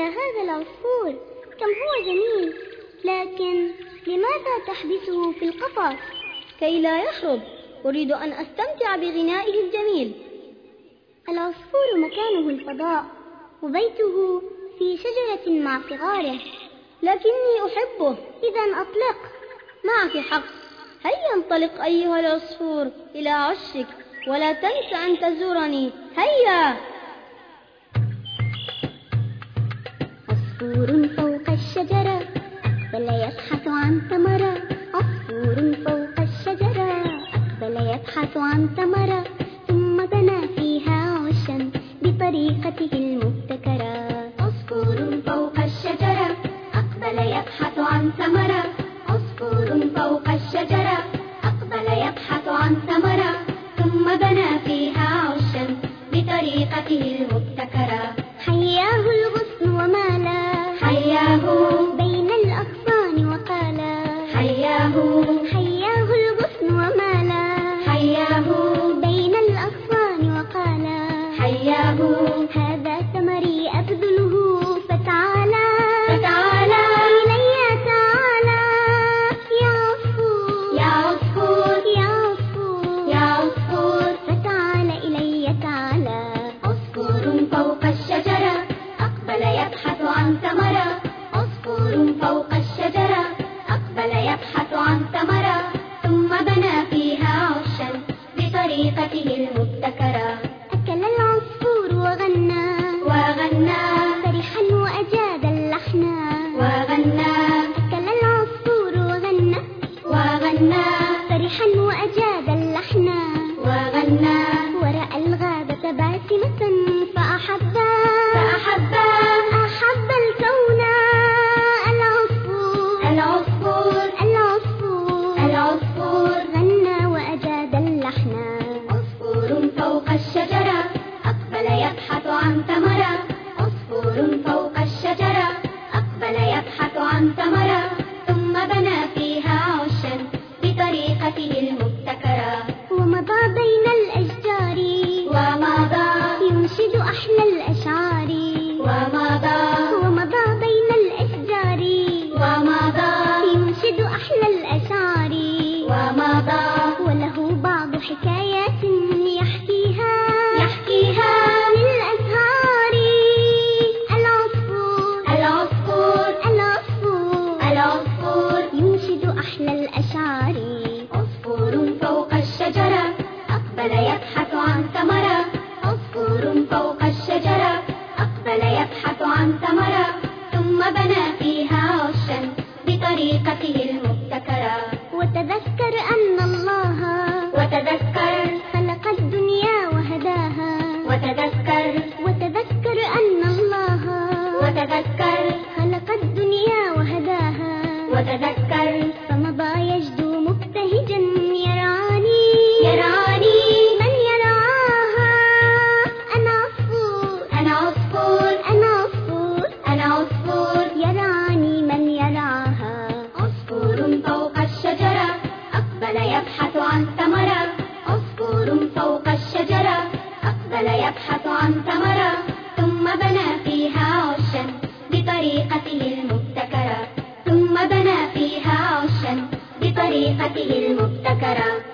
هذا العصفور كم هو جميل، لكن لماذا تحبسه في القفص؟ كي لا يهرب، أريد أن أستمتع بغنائه الجميل. العصفور مكانه الفضاء، وبيته في شجرة مع صغاره. لكني أحبه. إذا أطلق. معك حق، هيا انطلق أيها العصفور إلى عشك، ولا تنس أن تزورني. هيا. عصفور فوق الشجرة أقبل يبحث عن ثمرة، عصفور فوق الشجرة أقبل يبحث عن ثمرة، ثم بنى فيها عشا بطريقته المبتكرة. عصفور فوق الشجرة أقبل يبحث عن ثمرة، عصفور فوق الشجرة أقبل يبحث عن ثمرة، ثم بنى فيها عشا بطريقته المبتكرة. حياه الغصن ومالا، حياه بين الأغصان وقالا، حياه الغصن ومالا، حياه بين الأغصان وقالا، حياه هذا ثمري أبذله، فتعالى إلي تعالى يا عصفور، يا عصفور، يا عصفور، يا عصفور، فتعالى إلي تعالى. عصفور فوق الشجرة أقبل يبحث عن ثمرة، عصفور فوق الشجرة أقبل يبحث عن ثمرة، ثم بنى فيها عشا بطريقته المبتكرة. أكل العصفور وغنى، فرحا وأجاد اللحن، أكل العصفور وغنى، فرحا وأجاد اللحن، ورأى الغابة باسمة فأحبا الكون. العصفور غنى وأجاد اللحن. عصفور فوق الشجرة أقبل يبحث عن ثمرة، عصفور فوق الشجرة أقبل يبحث عن ثمرة، ثم بنى فيها عشا بطريقته المبتكرة. ومضى بين الأشجار، ينشد أحلى الأشعار، ومضى بين الأشجار، ينشد أحلى الأشعار، وله بعض حكايات يحكيها للأزهار. العصفور ينشد أحلى الأشعار. عصفور فوق الشجرة أقبل يبحث عن ثمرة، عصفور فوق الشجرة أقبل يبحث عن ثمرة، ثم بنى فيها عشا بطريقته المبتكرة. وتذكر أن الله خلق الدنيا وهداها، وتذكر أن الله خلق الدنيا وهداها، فمضى يجدو مبتهجا يرعاني من يرعاها. أنا عصفور يرعاني من يرعاها. عصفور فوق الشجرة أقبل يبحث عن ثمرة، عصفور فوق الشجرة أقبل يبحث عن ثمرة، ثم بنى فيها عشا بطريقته المبتكرة،